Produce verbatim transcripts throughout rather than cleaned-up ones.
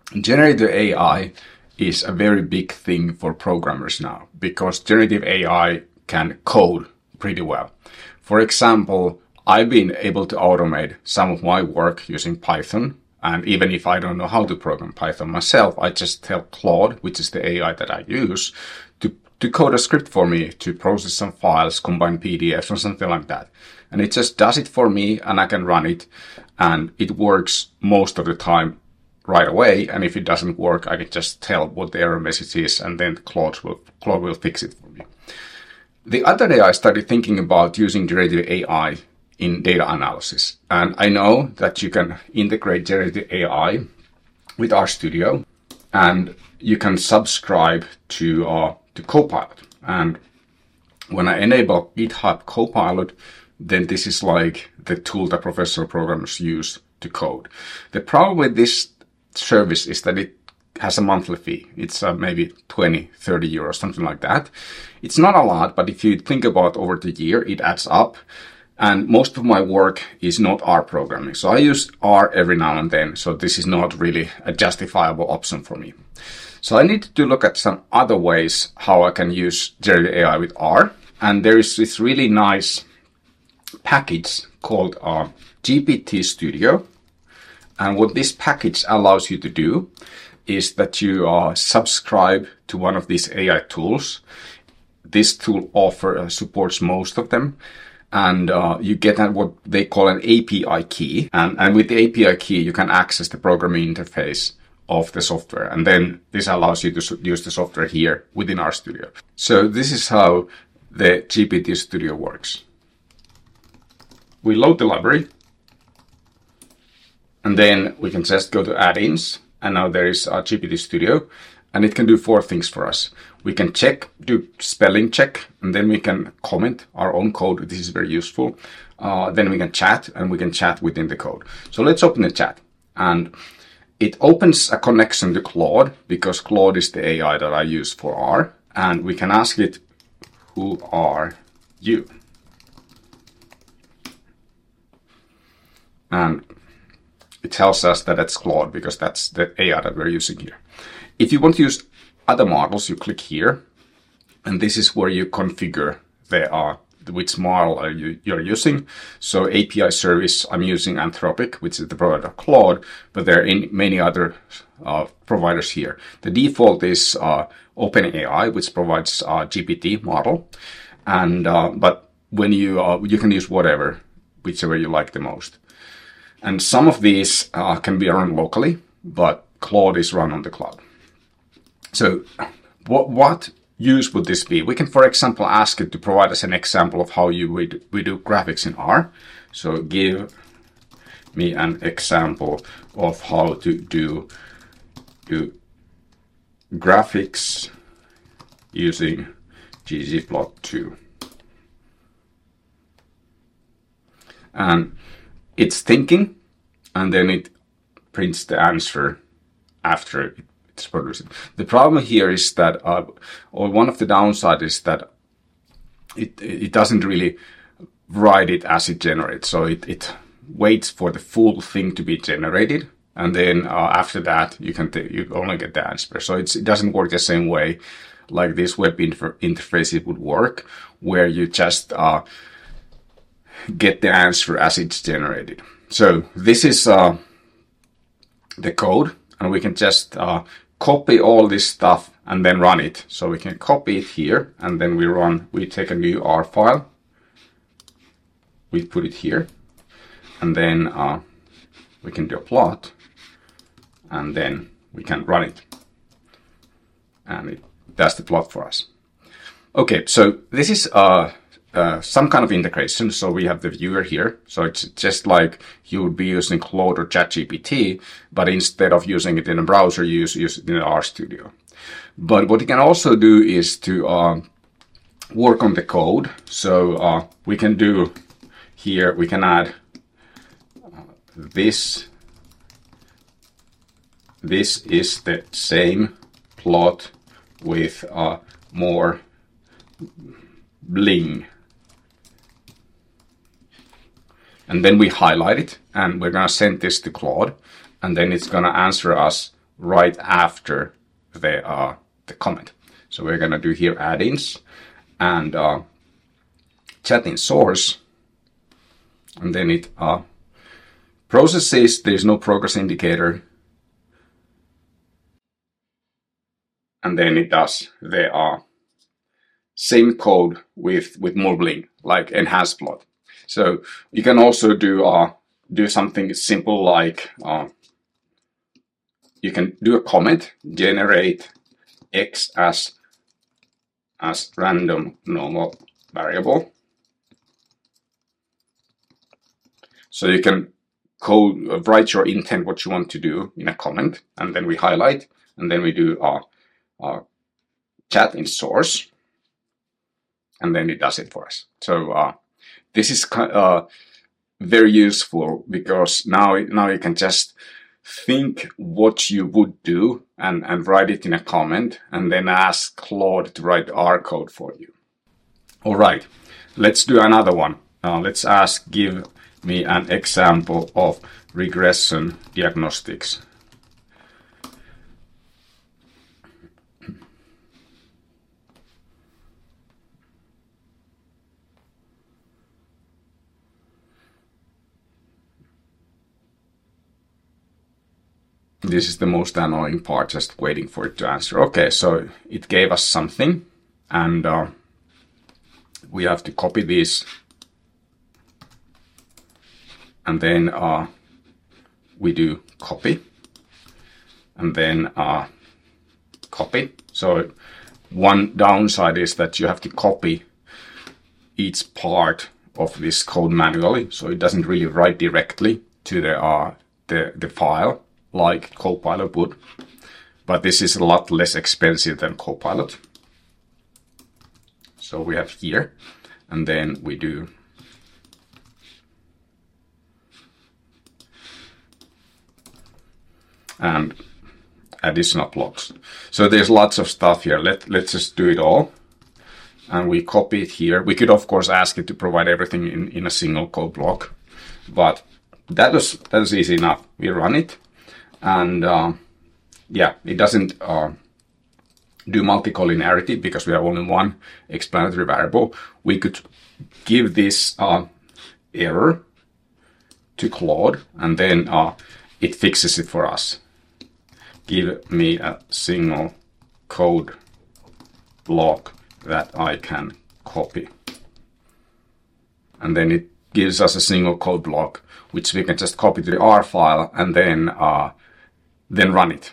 Generative A I is a very big thing for programmers now because generative A I can code pretty well. For example, I've been able to automate some of my work using Python. And even if I don't know how to program Python myself, I just tell Claude, which is the A I that I use, to, to code a script for me to process some files, combine P D Fs or something like that. And it just does it for me and I can run it. And it works most of the time right away. And if it doesn't work, I can just tell what the error message is and then Claude will, Claude will fix it for me. The other day I started thinking about using generative A I in data analysis. And I know that you can integrate generative A I with RStudio and you can subscribe to, uh, to Copilot. And when I enable GitHub Copilot, then this is like the tool that professional programmers use to code. The problem with this service is that it has a monthly fee. It's uh, maybe twenty, thirty euros, something like that. It's not a lot, but if you think about over the year, it adds up. And most of my work is not R programming. So I use R every now and then. So this is not really a justifiable option for me. So I need to look at some other ways how I can use generative A I with R. And there is this really nice package called uh, G P T Studio. And what this package allows you to do is that you uh, subscribe to one of these A I tools. This tool offer uh, supports most of them. And uh, you get what they call an A P I key. And, and with the A P I key, you can access the programming interface of the software. And then this allows you to use the software here within RStudio. So this is how the G P T Studio works. We load the library. And then we can just go to add-ins. And now there is our G P T Studio. And it can do four things for us. We can check, do spelling check, and then we can comment our own code. This is very useful. Uh, then we can chat, and we can chat within the code. So let's open the chat. And it opens a connection to Claude, because Claude is the A I that I use for R. And we can ask it, who are you? And it tells us that it's Claude, because that's the A I that we're using here. If you want to use other models, you click here, and this is where you configure the uh, which model are you, you're using. So A P I service, I'm using Anthropic, which is the provider of Claude, but there are in many other uh, providers here. The default is uh, OpenAI, which provides a G P T model, and uh, but when you uh, you can use whatever, whichever you like the most. And some of these uh, can be run locally, but Claude is run on the cloud. So what, what use would this be? We can, for example, ask it to provide us an example of how you would we do graphics in R. So give me an example of how to do, do graphics using ggplot two. And it's thinking, and then it prints the answer after it. The problem here is that, uh, or one of the downsides is that it it doesn't really write it as it generates. So it, it waits for the full thing to be generated, and then uh, after that you can t- you only get the answer. So it's, it doesn't work the same way like this web inter- interface it would work, where you just uh, get the answer as it's generated. So this is uh, the code, and we can just uh, copy all this stuff and then run it. So we can copy it here, and then we run, we take a new R file, we put it here, and then uh, we can do a plot, and then we can run it. And it does the plot for us. Okay, so this is uh, uh, some kind of integration. So we have the viewer here. So it's just like you would be using Claude or ChatGPT, but instead of using it in a browser, you use, use it in RStudio. But what you can also do is to uh, work on the code. So uh, we can do here, we can add uh, this. This is the same plot with uh, more bling. And then we highlight it, and we're going to send this to Claude, and then it's going to answer us right after the uh, the comment. So we're gonna do here add-ins and uh, chat in source, and then it uh, processes. There's no progress indicator, and then it does the uh, same code with with more bling, like enhanced plot. So you can also do uh, do something simple like uh, you can do a comment, generate x as as random normal variable. So you can code, uh, write your intent, what you want to do in a comment, and then we highlight, and then we do our, our chat in source, and then it does it for us. So uh, this is uh, very useful because now now you can just think what you would do and, and write it in a comment, and then ask Claude to write our code for you. All right, let's do another one. Uh, let's ask, give me an example of regression diagnostics. This is the most annoying part, just waiting for it to answer. Okay, so it gave us something, and uh, we have to copy this, and then uh, we do copy, and then uh, copy. So one downside is that you have to copy each part of this code manually, so it doesn't really write directly to the uh, the, the file like Copilot would, but this is a lot less expensive than Copilot. So we have here, and then we do and additional blocks. So there's lots of stuff here. Let, let's just do it all. And we copy it here. We could, of course, ask it to provide everything in, in a single code block, but that is, that is easy enough. We run it, and uh, yeah, it doesn't uh, do multicollinearity because we have only one explanatory variable. We could give this uh, error to Claude, and then uh, it fixes it for us. Give me a single code block that I can copy. And then it gives us a single code block, which we can just copy to the R file and then uh, then run it.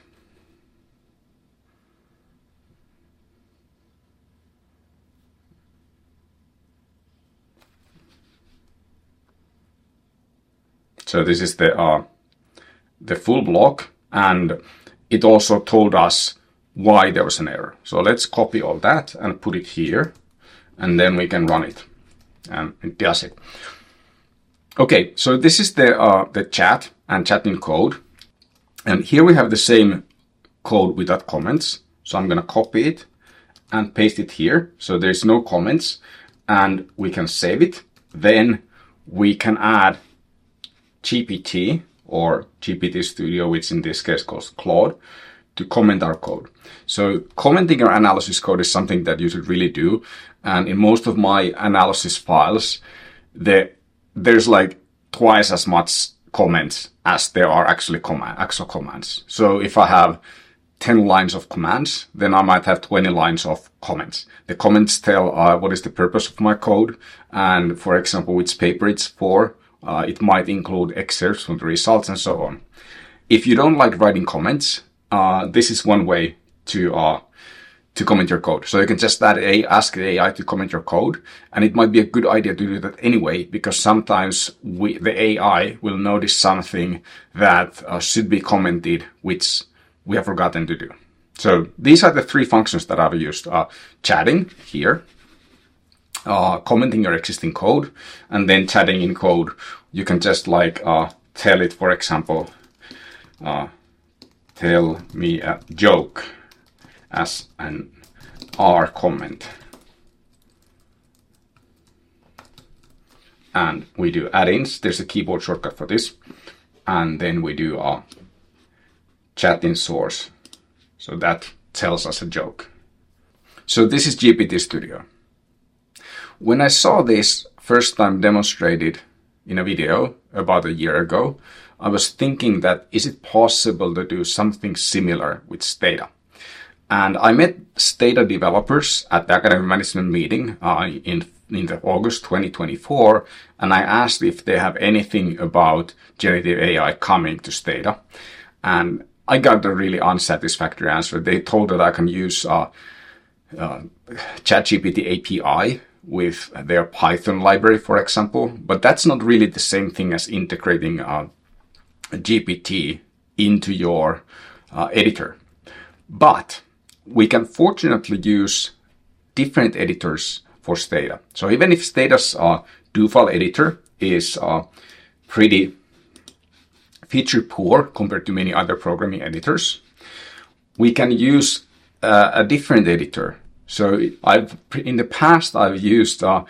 So this is the uh, the full block, and it also told us why there was an error. So let's copy all that and put it here, and then we can run it, and it does it. Okay, so this is the uh, the chat and chat in code, and here we have the same code without comments. So I'm going to copy it and paste it here. So there's no comments, and we can save it. Then we can add G P T or G P T Studio, which in this case calls Claude, to comment our code. So commenting our analysis code is something that you should really do. And in most of my analysis files, the, there's like twice as much comments as there are actually command, actual commands. So if I have ten lines of commands, then I might have twenty lines of comments. The comments tell uh, what is the purpose of my code, and for example, which paper it's for. Uh, it might include excerpts from the results and so on. If you don't like writing comments, uh, this is one way to uh, to comment your code. So you can just add a, ask the A I to comment your code, and it might be a good idea to do that anyway, because sometimes we, the A I will notice something that uh, should be commented, which we have forgotten to do. So these are the three functions that I've used. Uh, chatting here. Uh, commenting your existing code, and then chatting in code. You can just like uh, tell it, for example, uh, tell me a joke as an R comment. And we do add-ins. There's a keyboard shortcut for this. And then we do uh, chat in source. So that tells us a joke. So this is G P T Studio. When I saw this first time demonstrated in a video about a year ago, I was thinking that is it possible to do something similar with Stata? And I met Stata developers at the academic management meeting uh, in, in the August twenty twenty-four, and I asked if they have anything about generative A I coming to Stata. And I got a really unsatisfactory answer. They told that I can use uh, uh, ChatGPT A P I with their Python library, for example, but that's not really the same thing as integrating uh, G P T into your uh, editor. But we can fortunately use different editors for Stata. So even if Stata's uh, do-file editor is uh, pretty feature poor compared to many other programming editors, we can use uh, a different editor. So I've in the past I've used uh,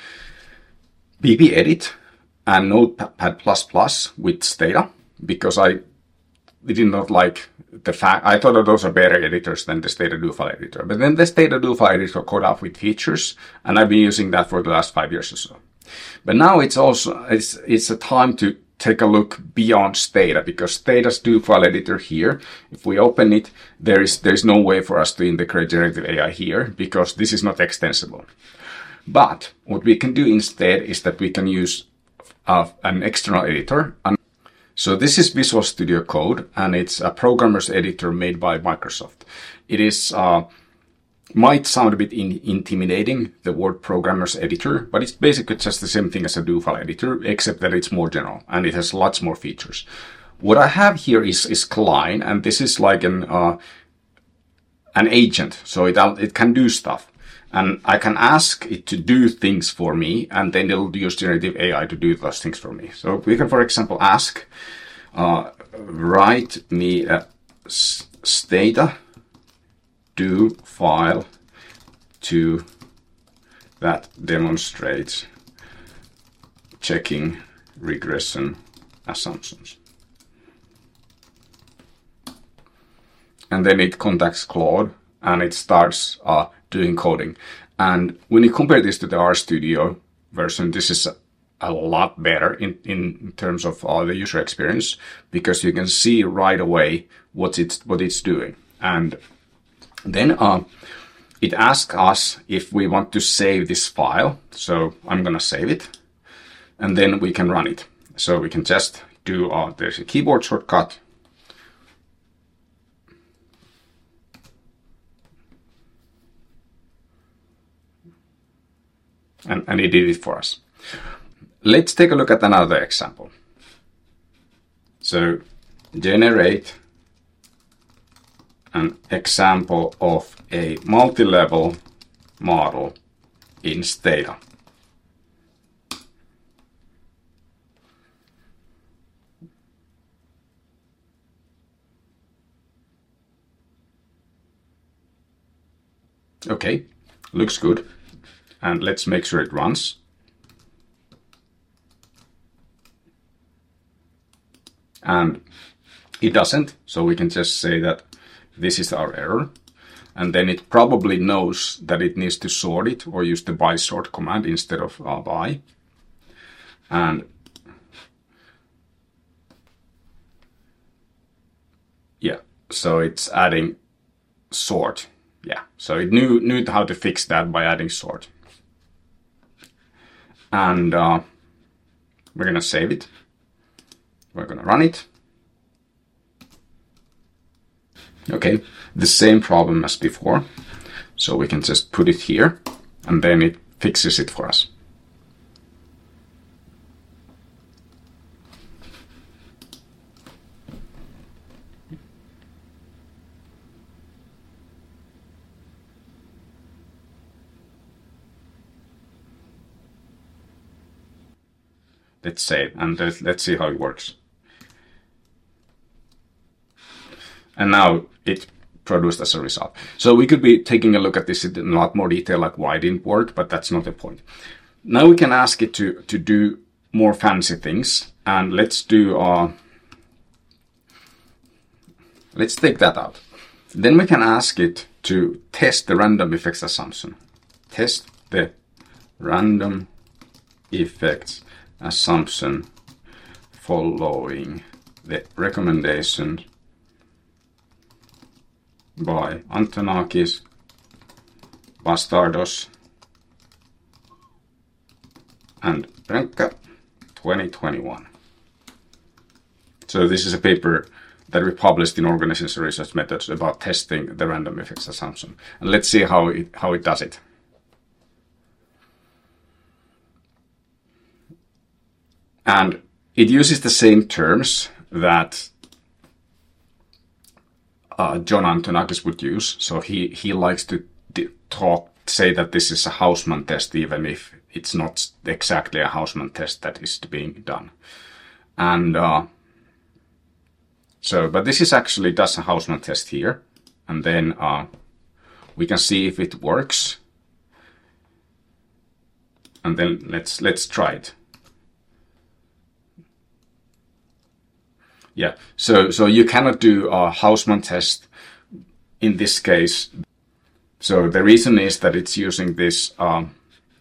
B B Edit and Notepad plus plus with Stata because I did not like the fact I thought that those are better editors than the Stata do-file editor. But then the Stata do-file editor caught up with features, and I've been using that for the last five years or so. But now it's also it's it's a time to take a look beyond Stata, because Stata's do-file editor here, if we open it, there is there is no way for us to integrate generative A I here because this is not extensible. But what we can do instead is that we can use uh, an external editor. And so this is Visual Studio Code, and it's a programmer's editor made by Microsoft. It is uh, might sound a bit in, intimidating, the word programmer's editor, but it's basically just the same thing as a do-file editor, except that it's more general and it has lots more features. What I have here is, is Klein, and this is like an uh, an agent, so it it can do stuff. And I can ask it to do things for me, and then it'll use generative A I to do those things for me. So we can, for example, ask, uh, write me a Stata do file to that demonstrates checking regression assumptions. And then it contacts Claude and it starts uh, doing coding. And when you compare this to the RStudio version, this is a, a lot better in, in terms of uh, the user experience, because you can see right away what it's, what it's doing. And then uh, it asks us if we want to save this file. So I'm going to save it, and then we can run it. So we can just do, uh, there's a keyboard shortcut. And, and it did it for us. Let's take a look at another example. So generate an example of a multi-level model in Stata. Okay, looks good. And let's make sure it runs. And it doesn't, so we can just say that this is our error. And then it probably knows that it needs to sort it or use the by sort command instead of uh, by. And yeah, so it's adding sort. Yeah, so it knew, knew how to fix that by adding sort. And uh, we're going to save it. We're going to run it. Okay, the same problem as before. So we can just put it here, and then it fixes it for us. Let's save, and let's see how it works. And now it produced as a result. So we could be taking a look at this in a lot more detail, like why it didn't work, but that's not the point. Now we can ask it to, to do more fancy things, and let's do, uh, Let's take that out. Then we can ask it to test the random effects assumption. Test the random effects assumption following the recommendation by Antonakis, Bastardos, and Brönkä, twenty twenty-one. So this is a paper that we published in Organizational Research Methods about testing the random effects assumption. And let's see how it, how it does it. And it uses the same terms that uh, John Antonakis would use. So he, he likes to talk, say that this is a Hausmann test, even if it's not exactly a Hausmann test that is being done. And uh, so, but this is actually does a Hausmann test here. And then uh, we can see if it works. And then let's let's try it. Yeah, so so you cannot do a Hausmann test in this case. So the reason is that it's using this um,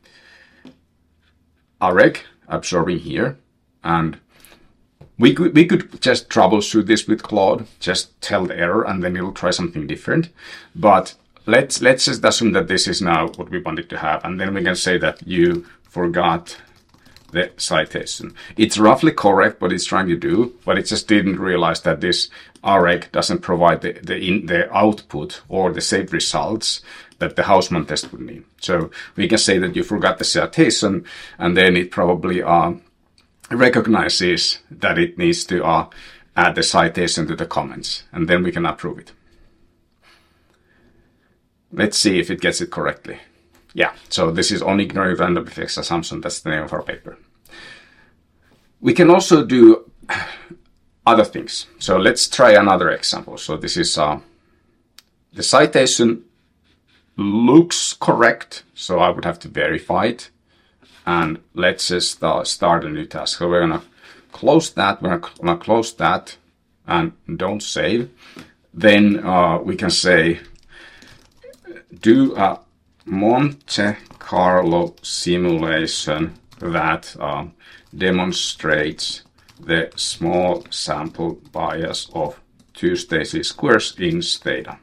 areg absorbing here, and we could we could just troubleshoot this with Claude, just tell the error, and then it'll try something different. But let's let's just assume that this is now what we wanted to have, and then we can say that you forgot the citation. It's roughly correct what it's trying to do, but it just didn't realize that this areg doesn't provide the the, in, the output or the saved results that the Hausmann test would need. So we can say that you forgot the citation, and then it probably uh, recognizes that it needs to uh, add the citation to the comments, and then we can approve it. Let's see if it gets it correctly. Yeah, so this is on ignoring random effects assumption. That's the name of our paper. We can also do other things. So let's try another example. So this is uh, the citation looks correct, so I would have to verify it. And let's just uh, start a new task. So we're gonna close that. We're gonna close that and don't save. Then uh, we can say do a Monte Carlo simulation that uh, demonstrates the small sample bias of two-stage least squares in Stata.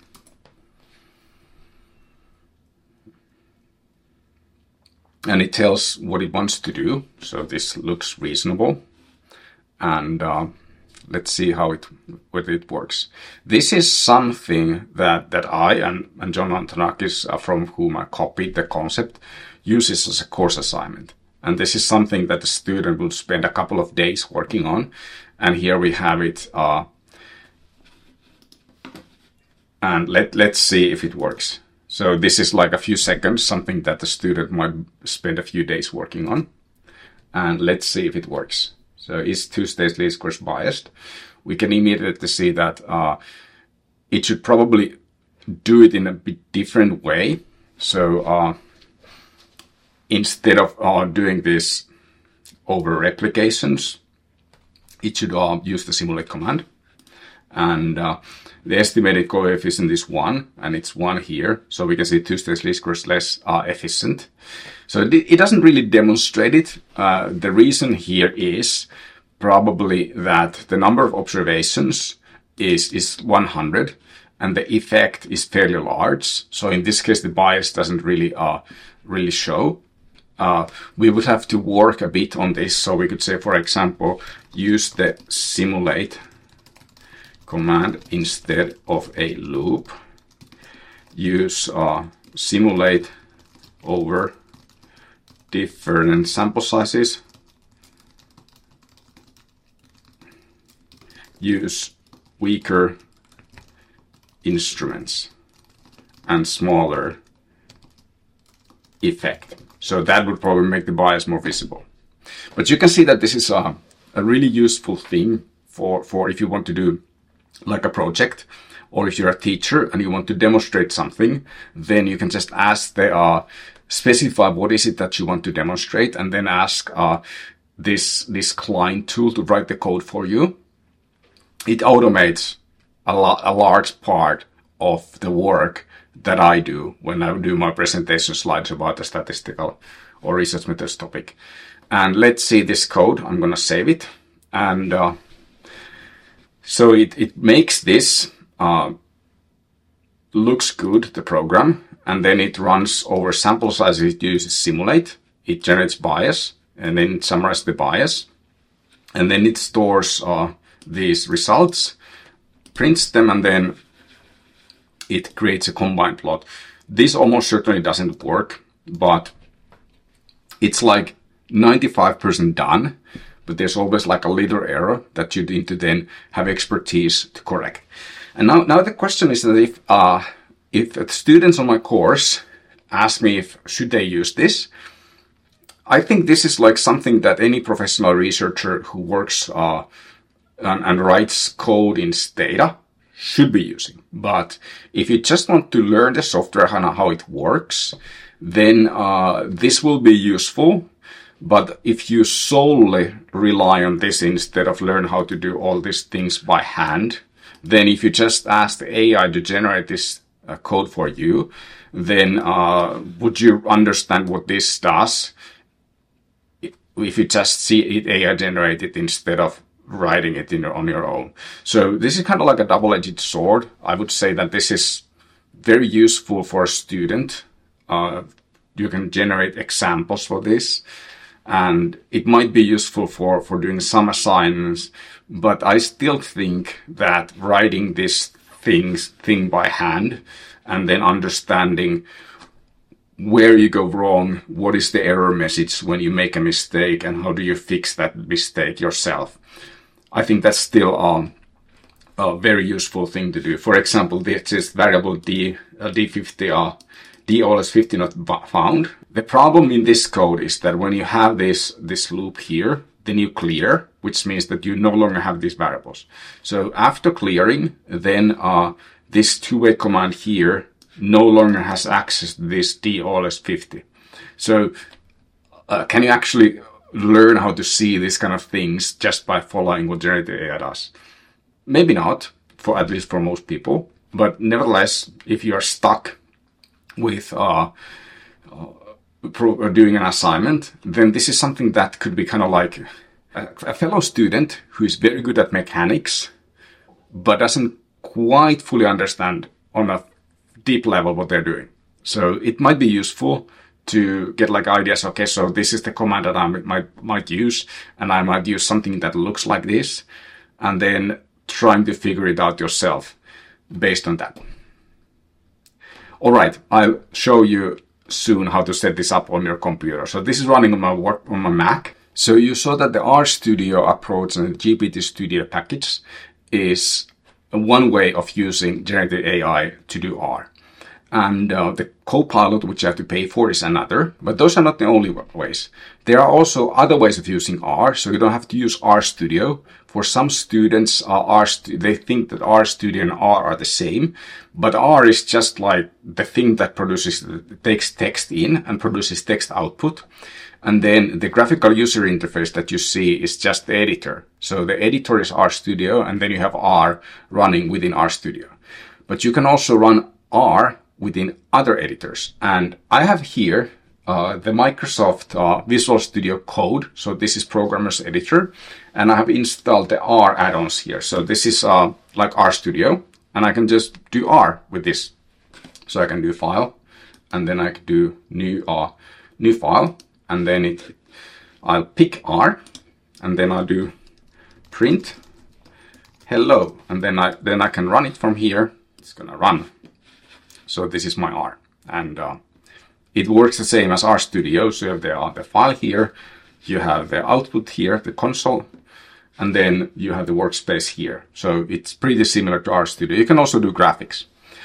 And it tells what it wants to do, so this looks reasonable. And uh, let's see how it whether it works. This is something that, that I and, and John Antonakis, uh, from whom I copied the concept, uses as a course assignment. And this is something that the student will spend a couple of days working on. And here we have it. Uh, and let, let's see if it works. So this is like a few seconds, something that the student might spend a few days working on. And let's see if it works. So is two-stage least squares biased? We can immediately see that uh, it should probably do it in a bit different way. So uh, instead of uh, doing this over replications, it should uh, use the simulate command. And uh, the estimated coefficient is one, and it's one here. So we can see two-stage least squares less uh, efficient. So it, it doesn't really demonstrate it. Uh, the reason here is probably that the number of observations is, is one hundred, and the effect is fairly large. So in this case, the bias doesn't really, uh, really show. Uh, we would have to work a bit on this. So we could say, for example, use the simulate command instead of a loop. Use uh, simulate over different sample sizes. Use weaker instruments and smaller effect. So that would probably make the bias more visible. But you can see that this is a, a really useful thing for, for if you want to do like a project, or if you're a teacher and you want to demonstrate something, then you can just ask the, uh, specify what is it that you want to demonstrate, and then ask uh, this, this client tool to write the code for you. It automates a, lo- a large part of the work that I do when I do my presentation slides about a statistical or research methods topic. And let's see this code. I'm going to save it. And uh, so it, it makes this, uh, looks good, the program. And then it runs over sample size. It uses simulate. It generates bias. And then it summarizes the bias. And then it stores uh, these results, prints them, and then it creates a combined plot. This almost certainly doesn't work, but it's like ninety-five percent done, but there's always like a little error that you need to then have expertise to correct. And now, now the question is that if, uh, if the students on my course ask me if should they use this, I think this is like something that any professional researcher who works uh, and, and writes code in Stata should be using. But if you just want to learn the software and how it works, then uh, this will be useful. But if you solely rely on this instead of learn how to do all these things by hand, then if you just ask the A I to generate this uh, code for you, then uh, would you understand what this does if you just see it A I generated instead of writing it in your, on your own? So this is kind of like a double-edged sword. I would say that this is very useful for a student. Uh, you can generate examples for this, and it might be useful for, for doing some assignments, but I still think that writing this things, thing by hand and then understanding where you go wrong, what is the error message when you make a mistake, and how do you fix that mistake yourself. I think that's still um, a very useful thing to do. For example, this is variable D, uh, D fifty, uh, D O L S fifty not found. The problem in this code is that when you have this, this loop here, then you clear, which means that you no longer have these variables. So after clearing, then uh, this two-way command here no longer has access to this D O L S fifty. So uh, can you actually learn how to see these kind of things just by following what generative A I does? Maybe not, for at least for most people. But nevertheless, if you are stuck with uh, uh, pro- doing an assignment, then this is something that could be kind of like a, a fellow student who is very good at mechanics, but doesn't quite fully understand on a deep level what they're doing. So it might be useful to get like ideas. Okay, so this is the command that I might might use, and I might use something that looks like this, and then trying to figure it out yourself based on that. All right, I'll show you soon how to set this up on your computer. So this is running on my work on my Mac. So you saw that the RStudio approach and the G P T Studio package is one way of using generative A I to do R. And uh, the Copilot, which you have to pay for, is another. But those are not the only ways. There are also other ways of using R, so you don't have to use RStudio. For some students, uh, R they think that RStudio and R are the same. But R is just like the thing that produces, takes text in and produces text output. And then the graphical user interface that you see is just the editor. So the editor is RStudio, and then you have R running within RStudio. But you can also run R within other editors. And I have here uh, the Microsoft uh, Visual Studio Code. So this is Programmer's Editor. And I have installed the R add-ons here. So this is uh, like RStudio. And I can just do R with this. So I can do File. And then I can do New, uh, new File. And then it, I'll pick R. And then I'll do Print Hello. And then I, then I can run it from here. It's going to run. So this is my R, and uh, it works the same as RStudio. So you have the, uh, the file here, you have the output here, the console, and then you have the workspace here. So it's pretty similar to RStudio. You can also do graphics.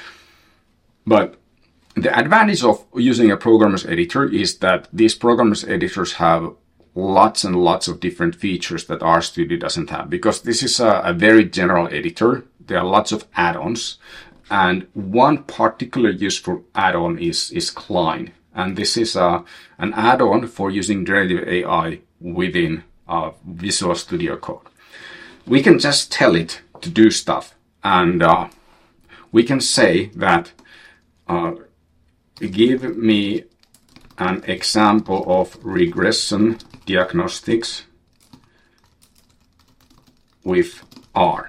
But the advantage of using a programmer's editor is that these programmer's editors have lots and lots of different features that RStudio doesn't have, because this is a, a very general editor. There are lots of add-ons. And one particular useful add-on is, is Cline. And this is uh, an add-on for using generative A I within uh, Visual Studio Code. We can just tell it to do stuff. And uh, we can say that uh, give me an example of regression diagnostics with R.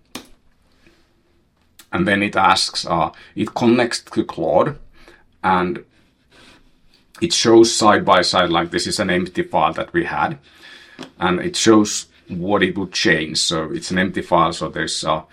And then it asks, uh, it connects to Claude, and it shows side by side, like this is an empty file that we had, and it shows what it would change. So it's an empty file, so there's, uh,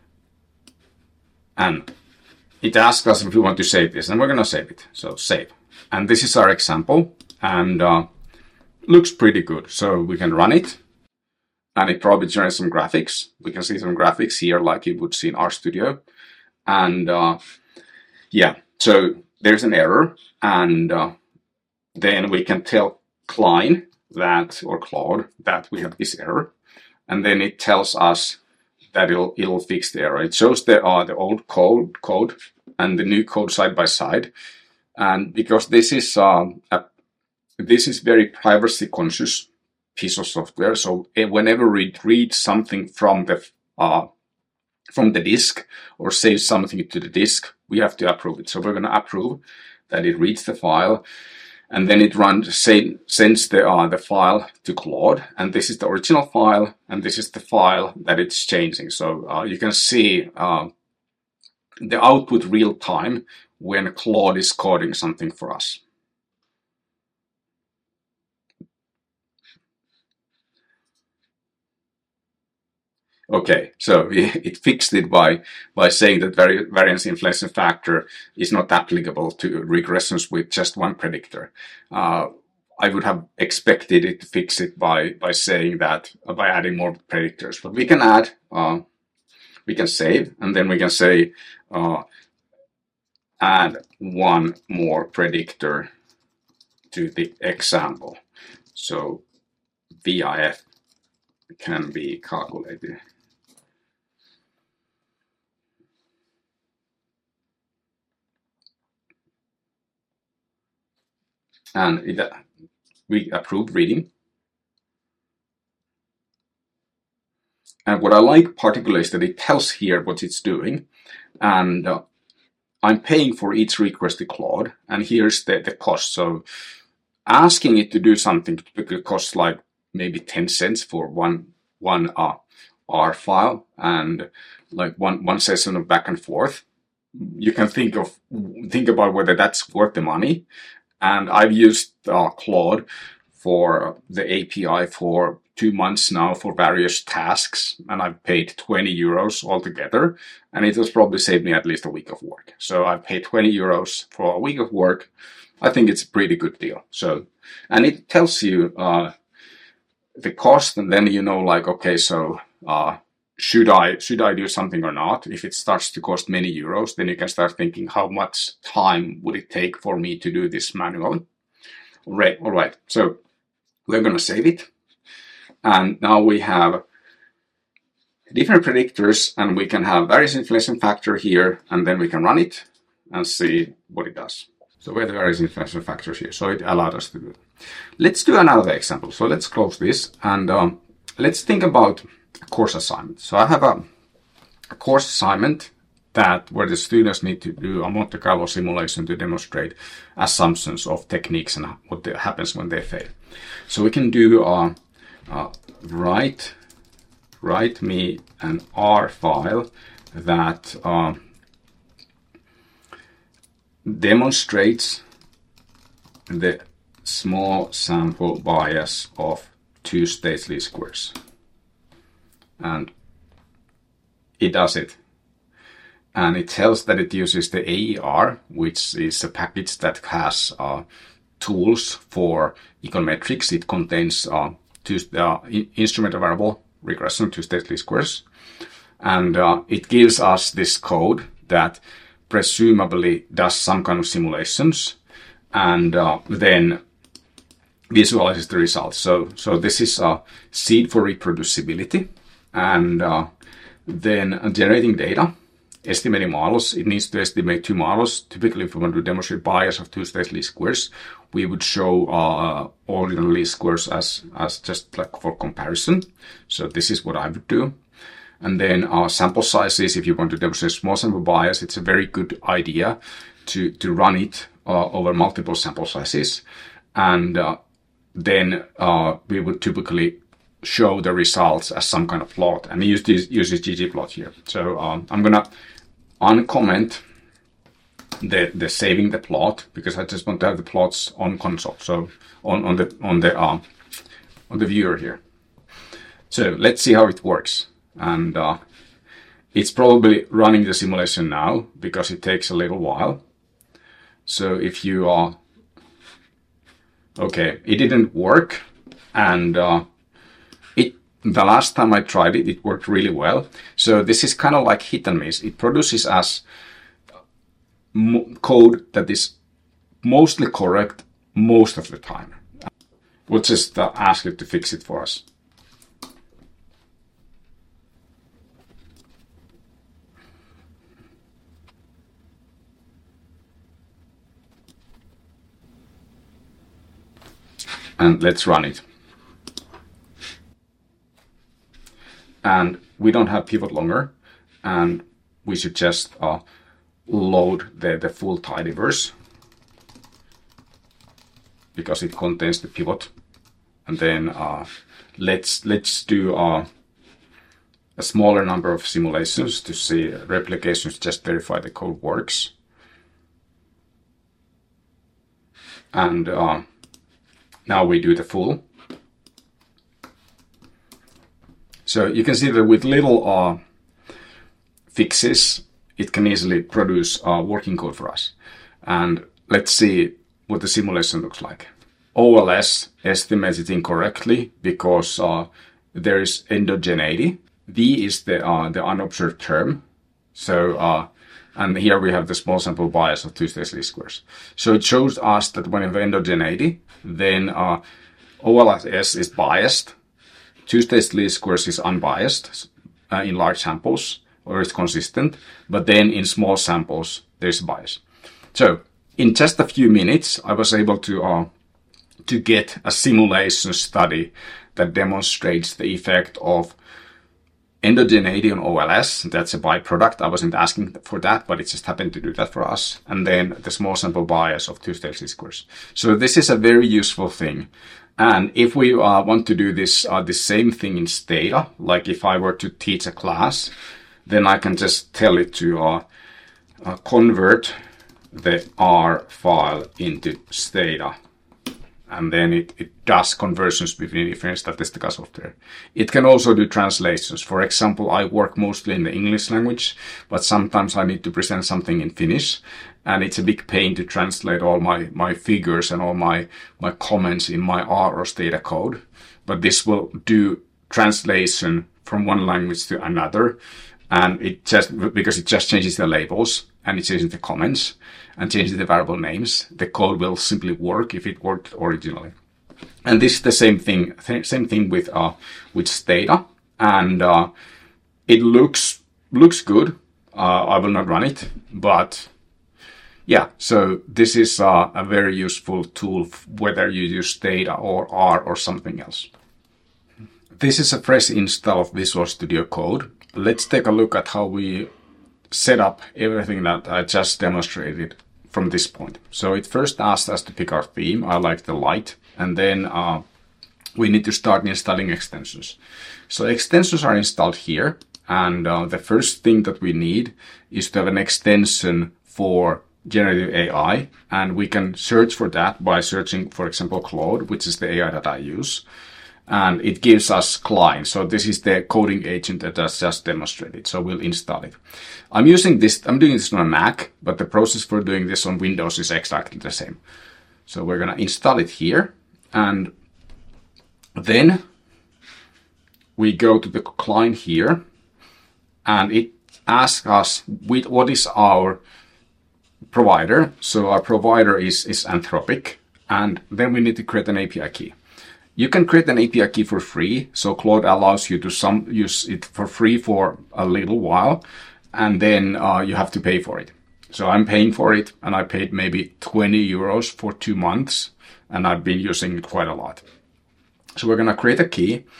and it asks us if we want to save this, and we're going to save it. So save. And this is our example, and uh, looks pretty good. So we can run it, and it probably generates some graphics. We can see some graphics here like you would see in RStudio. And uh, yeah, so there's an error, and uh, then we can tell Klein that, or Claude, that we have this error, and then it tells us that it'll, it'll fix the error. It shows the, uh, the old code, code and the new code side by side. And because this is uh, a, this is very privacy conscious piece of software, so whenever we read something from the uh, from the disk or save something to the disk, we have to approve it. So we're going to approve that it reads the file, and then it runs say, sends the uh, the file to Claude, and this is the original file, and this is the file that it's changing. So uh, you can see uh, the output real time when Claude is coding something for us. Okay, so it fixed it by by saying that vari variance inflation factor is not applicable to regressions with just one predictor. Uh, I would have expected it to fix it by by saying that uh, by adding more predictors, but we can add, uh, we can save, and then we can say uh, add one more predictor to the example. So V I F can be calculated. And it, uh, we approve reading. And what I like particularly is that it tells here what it's doing. And uh, I'm paying for each request to Claude. And here's the, the cost. So asking it to do something typically costs like maybe ten cents for one, one uh, R file and like one, one session of back and forth. You can think of, think about whether that's worth the money. And I've used uh, Claude for the A P I for two months now for various tasks, and I've paid twenty euros altogether, and it has probably saved me at least a week of work. So I've paid twenty euros for a week of work. I think it's a pretty good deal. So, and it tells you uh, the cost, and then you know, like, okay, so uh, should I should I do something or not? If it starts to cost many euros, then you can start thinking, how much time would it take for me to do this manually? All right, all right. So we're going to save it, and now we have different predictors, and we can have variance inflation factor here, and then we can run it and see what it does. So we have the variance inflation factors here, so it allowed us to do it. Let's do another example. So let's close this, and um, let's think about a course assignment. So I have a, a course assignment that where the students need to do a Monte Carlo simulation to demonstrate assumptions of techniques and what happens when they fail. So we can do a, a write write me an R file that uh, demonstrates the small sample bias of two-state least squares. And it does it. And it tells that it uses the A E R, which is a package that has uh, tools for econometrics. It contains uh, two, uh, instrument variable regression to two-state least squares. And uh, it gives us this code that presumably does some kind of simulations and uh, then visualizes the results. So, so this is a seed for reproducibility. And uh, then uh, generating data, estimating models. It needs to estimate two models. Typically, if we want to demonstrate bias of two-state least squares, we would show uh, ordinal least squares as, as just like for comparison. So this is what I would do. And then our sample sizes, if you want to demonstrate small sample bias, it's a very good idea to, to run it uh, over multiple sample sizes. And uh, then uh, we would typically show the results as some kind of plot, and use this uses ggplot here. So um, I'm gonna uncomment the the saving the plot, because I just want to have the plots on console, so on on the on the uh, on the viewer here. So let's see how it works, and uh, it's probably running the simulation now because it takes a little while. So if you are okay, it didn't work, and uh, it the last time I tried it, it worked really well. So this is kind of like hit and miss. It produces as code that is mostly correct most of the time. We'll just uh, ask it to fix it for us. And let's run it. And we don't have pivot longer, and we should just uh, load the, the full tidyverse because it contains the pivot. And then uh, let's let's do uh, a smaller number of simulations to see replications, just verify the code works. And uh, now we do the full. So you can see that with little uh, fixes, it can easily produce uh, working code for us. And let's see what the simulation looks like. O L S estimates it incorrectly because uh, there is endogeneity. V is the uh, the unobserved term. So uh, and here we have the small sample bias of two-stage least squares. So it shows us that when we have endogeneity, then uh, O L S is biased. Two-stage least squares is unbiased uh, in large samples, or it's consistent, but then in small samples, there's bias. So in just a few minutes, I was able to uh, to get a simulation study that demonstrates the effect of endogeneity on O L S. That's a byproduct. I wasn't asking for that, but it just happened to do that for us. And then the small sample bias of two-stage least squares. So this is a very useful thing. And if we uh, want to do this uh, the same thing in Stata, like if I were to teach a class, then I can just tell it to uh, uh, convert the R file into Stata. And then it, it does conversions between different statistical software. It can also do translations. For example, I work mostly in the English language, but sometimes I need to present something in Finnish. And it's a big pain to translate all my, my figures and all my, my comments in my R or Stata code. But this will do translation from one language to another. And it just, because it just changes the labels and it changes the comments and changes the variable names, the code will simply work if it worked originally. And this is the same thing, th- same thing with, uh, with Stata. And, uh, it looks, looks good. Uh, I will not run it, but yeah, so this is uh, a very useful tool, whether you use Stata or R or something else. This is a fresh install of Visual Studio Code. Let's take a look at how we set up everything that I just demonstrated from this point. So it first asked us to pick our theme. I like the light. And then uh, we need to start installing extensions. So extensions are installed here. And uh, the first thing that we need is to have an extension for generative A I, and we can search for that by searching, for example, Claude, which is the A I that I use, and it gives us Cline. So this is the coding agent that I just demonstrated. So we'll install it. I'm using this, I'm doing this on a Mac, but the process for doing this on Windows is exactly the same. So we're going to install it here, and then we go to the Cline here, and it asks us with what is our provider. So our provider is, is Anthropic, and then we need to create an A P I key. You can create an A P I key for free. So Claude allows you to some use it for free for a little while, and then uh, you have to pay for it. So I'm paying for it, and I paid maybe twenty euros for two months, and I've been using it quite a lot. So we're going to create a key,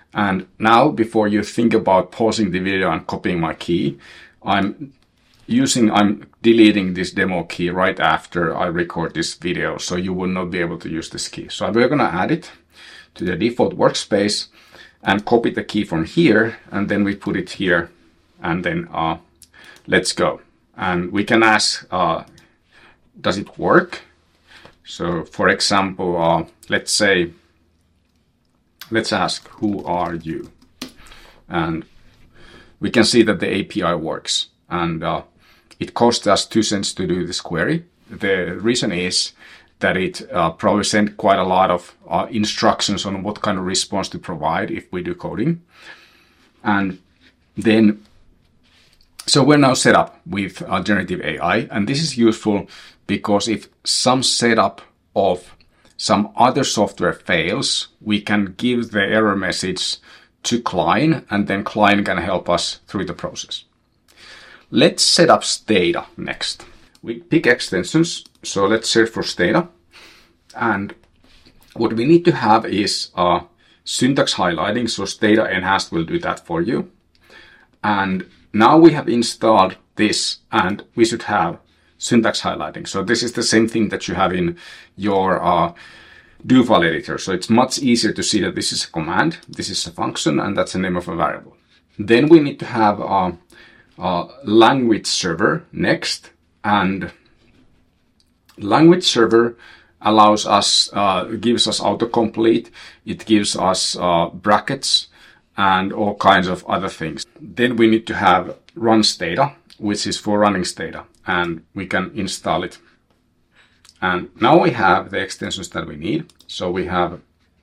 And now, before you think about pausing the video and copying my key, I'm using, I'm deleting this demo key right after I record this video, so you will not be able to use this key. So we're going to add it to the default workspace and copy the key from here, and then we put it here, and then uh, let's go. And we can ask, uh, does it work? So for example, uh, let's say, let's ask, who are you? And we can see that the A P I works, and uh, it cost us two cents to do this query. The reason is that it uh, probably sent quite a lot of uh, instructions on what kind of response to provide if we do coding. And then, so we're now set up with uh, generative A I, and this is useful because if some setup of some other software fails, we can give the error message to Klein, and then Klein can help us through the process. Let's set up Stata next. We pick extensions, so let's search for Stata. And what we need to have is uh, syntax highlighting, so Stata Enhanced will do that for you. And now we have installed this, and we should have syntax highlighting. So this is the same thing that you have in your uh, do file editor. So it's much easier to see that this is a command, this is a function, and that's the name of a variable. Then we need to have a, a language server next, and language server allows us, uh, gives us autocomplete, it gives us uh, brackets, and all kinds of other things. Then we need to have run Stata, which is for running Stata, and we can install it. And now we have the extensions that we need. So we have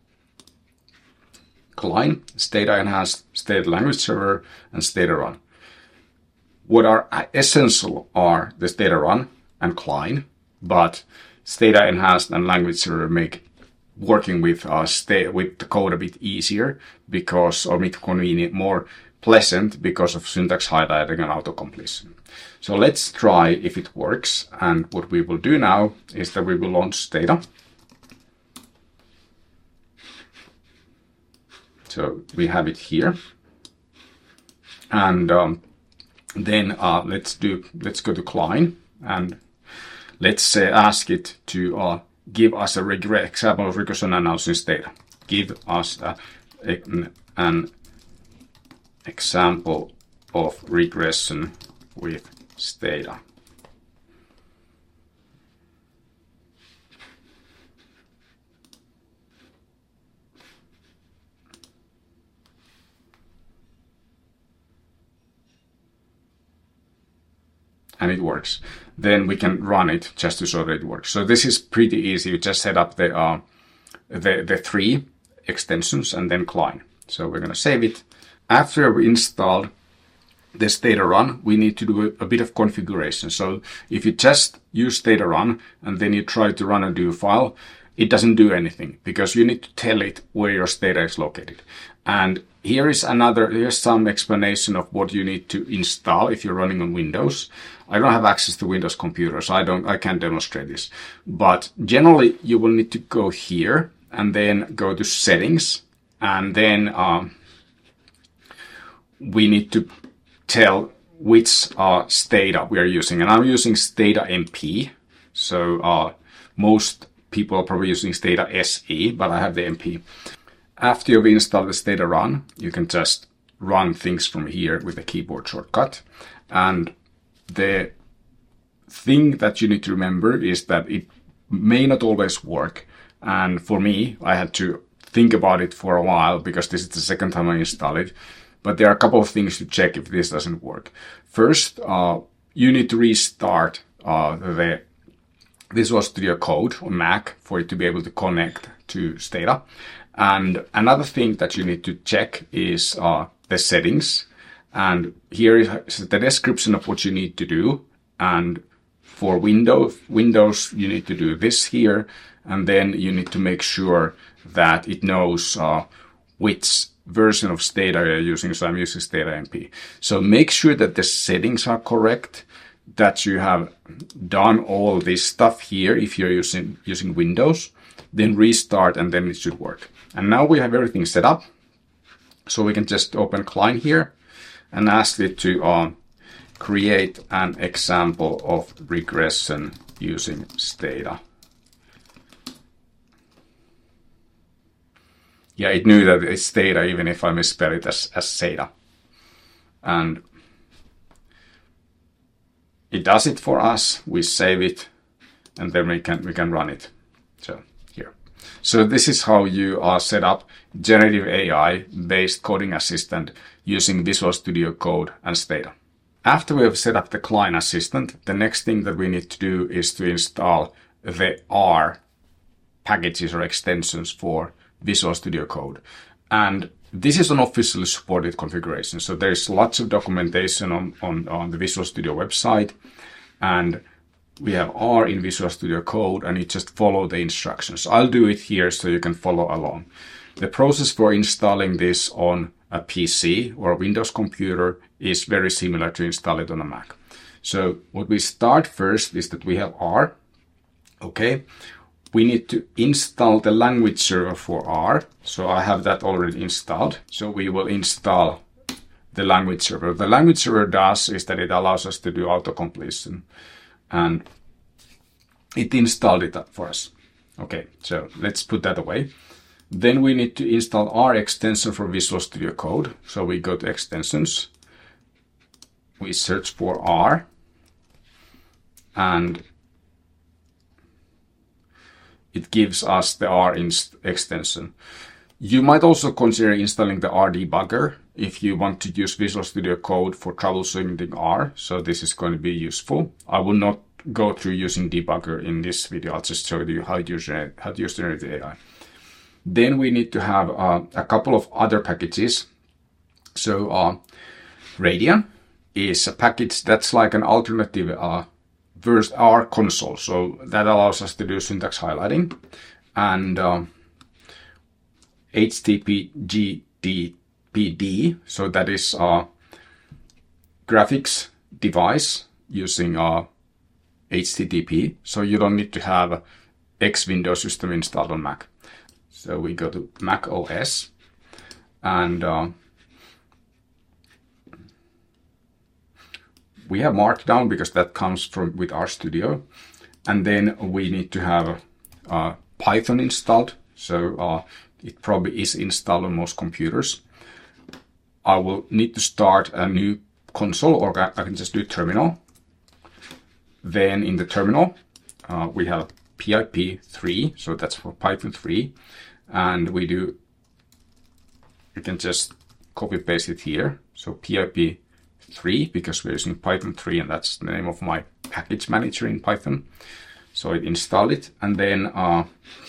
Klein, Stata Enhanced, Stata Language Server, and Stata Run. What are essential are the Stata Run and Klein, but Stata Enhanced and Language Server make working with uh, stay with the code a bit easier because, or bit convenient, more pleasant because of syntax highlighting and autocompletion. So let's try if it works. And what we will do now is that we will launch Stata. So we have it here. And um, then uh, let's do, let's go to Klein, and let's uh, ask it to uh, give us a regre example of regression analysis data. Give us a, a, an example of regression with Stata. And it works. Then we can run it just to show that it works. So this is pretty easy. You just set up the uh, the, the three extensions and then Klein. So we're going to save it. After we installed the Stata Run, we need to do a, a bit of configuration. So if you just use Stata Run and then you try to run a do file, it doesn't do anything because you need to tell it where your Stata is located. And here is another, here's some explanation of what you need to install if you're running on Windows. I don't have access to Windows computers, so I don't, I can't demonstrate this. But generally, you will need to go here and then go to Settings, and then um, we need to tell which uh, Stata we are using. And I'm using Stata M P, so uh, most people are probably using Stata S E, but I have the M P. After you've installed the Stata Run, you can just run things from here with a keyboard shortcut. And the thing that you need to remember is that it may not always work. And for me, I had to think about it for a while because this is the second time I install it. But there are a couple of things to check if this doesn't work. First, uh, you need to restart uh, the Visual Studio Code on Mac for it to be able to connect to Stata. And another thing that you need to check is uh, the settings. And here is the description of what you need to do. And for Windows, Windows, you need to do this here. And then you need to make sure that it knows uh, which version of Stata you're using. So I'm using Stata M P. So make sure that the settings are correct, that you have done all this stuff here if you're using, using Windows. Then restart, and then it should work. And now we have everything set up. So we can just open Klein here and ask it to uh, create an example of regression using Stata. Yeah, it knew that it's Stata even if I misspell it as, as Stata. And it does it for us, we save it, and then we can we can run it. So here. So this is how you uh, set up generative A I-based coding assistant using Visual Studio Code and Stata. After we have set up the Klein assistant, the next thing that we need to do is to install the R packages or extensions for Visual Studio Code. And this is an officially supported configuration. So there's lots of documentation on, on, on the Visual Studio website. And we have R in Visual Studio Code, and you just follow the instructions. I'll do it here so you can follow along. The process for installing this on a P C or a Windows computer is very similar to install it on a Mac. So what we start first is that we have R. Okay. We need to install the language server for R. So I have that already installed. So we will install the language server. The language server does is that it allows us to do autocompletion. And it installed it for us. Okay, so let's put that away. Then we need to install R extension for Visual Studio Code. So we go to extensions. We search for R. And it gives us the R extension. You might also consider installing the R debugger if you want to use Visual Studio Code for troubleshooting R. So this is going to be useful. I will not go through using debugger in this video. I'll just show you how to use, how to use generative A I. Then we need to have uh, a couple of other packages. So uh, Radian is a package that's like an alternative uh, verse R console. So that allows us to do syntax highlighting. And uh, H T T P G D P D, so that is a graphics device using uh, H T T P. So you don't need to have X Windows system installed on Mac. So we go to Mac O S and uh, we have Markdown because that comes from with RStudio. And then we need to have uh, Python installed. So uh, it probably is installed on most computers. I will need to start a new console, or I can just do terminal. Then in the terminal, uh, we have P I P three, so that's for Python three. And we do, you can just copy paste it here. So P I P three, because we're using Python three, and that's the name of my package manager in Python. So it installed it, and then uh,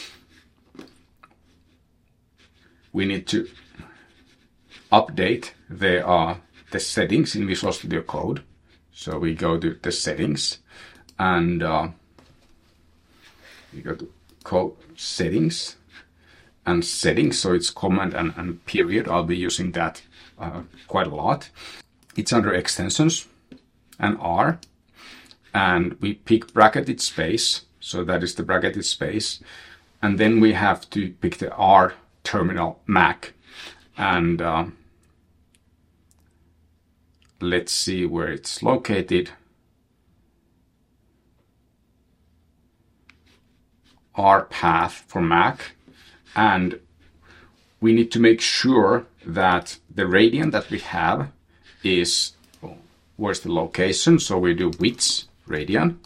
we need to update the uh, the settings in Visual Studio Code. So we go to the settings, and uh, we go to code settings and settings. So it's command and, and period. I'll be using that uh, quite a lot. It's under extensions and R, and we pick bracketed space. So that is the bracketed space. And then we have to pick the R terminal Mac. And uh, let's see where it's located. R path for Mac. And we need to make sure that the Radian that we have is, well, where's the location? So we do which Radian.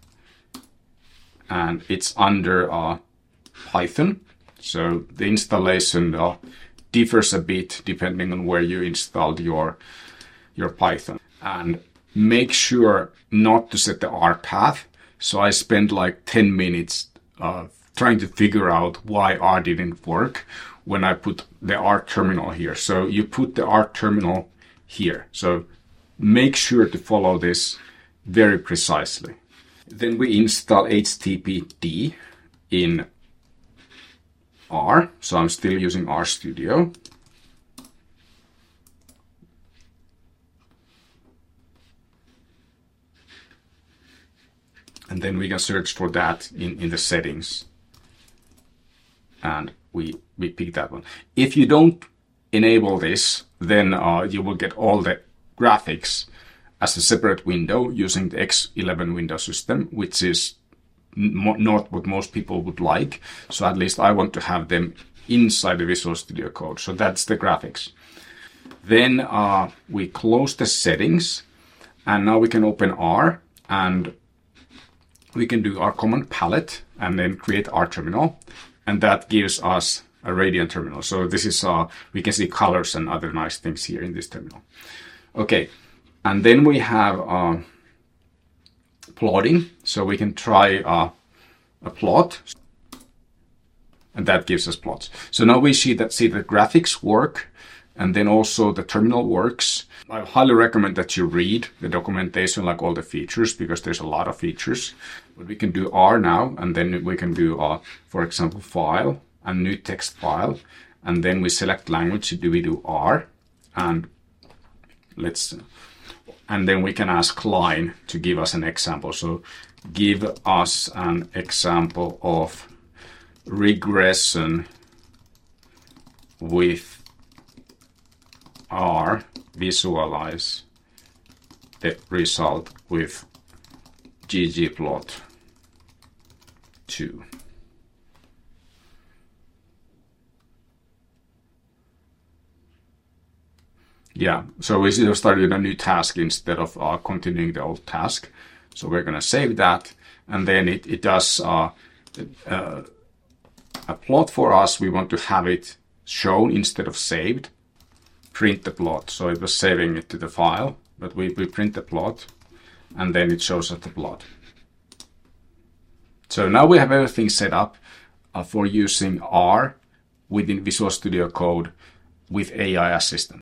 And it's under uh, Python. So the installation uh, differs a bit depending on where you installed your, your Python. And make sure not to set the R path. So I spent like ten minutes uh, trying to figure out why R didn't work when I put the R terminal here. So you put the R terminal here. So make sure to follow this very precisely. Then we install H T T P D in R. So I'm still using RStudio. And then we can search for that in, in the settings. And we, we pick that one. If you don't enable this, then uh, you will get all the graphics as a separate window using the X eleven window system, which is n- not what most people would like. So at least I want to have them inside the Visual Studio Code. So that's the graphics. Then uh, we close the settings, and now we can open R, and we can do our command palette and then create our terminal, and that gives us a Radiant terminal. So this is, uh, we can see colors and other nice things here in this terminal. Okay, and then we have uh, plotting. So we can try uh, a plot, and that gives us plots. So now we see that see the graphics work, and then also the terminal works. I highly recommend that you read the documentation, like all the features, because there's a lot of features. But we can do R now, and then we can do, uh, for example, file and new text file, and then we select language. Do we do R? And let's, and then we can ask line to give us an example. So give us an example of regression with R, visualize the result with ggplot two. Yeah, so we just started a new task instead of uh, continuing the old task. So we're going to save that, and then it, it does uh, uh, a plot for us. We want to have it shown instead of saved. Print the plot. So it was saving it to the file, but we, we print the plot, and then it shows us the plot. So now we have everything set up uh, for using R within Visual Studio Code with A I Assistant.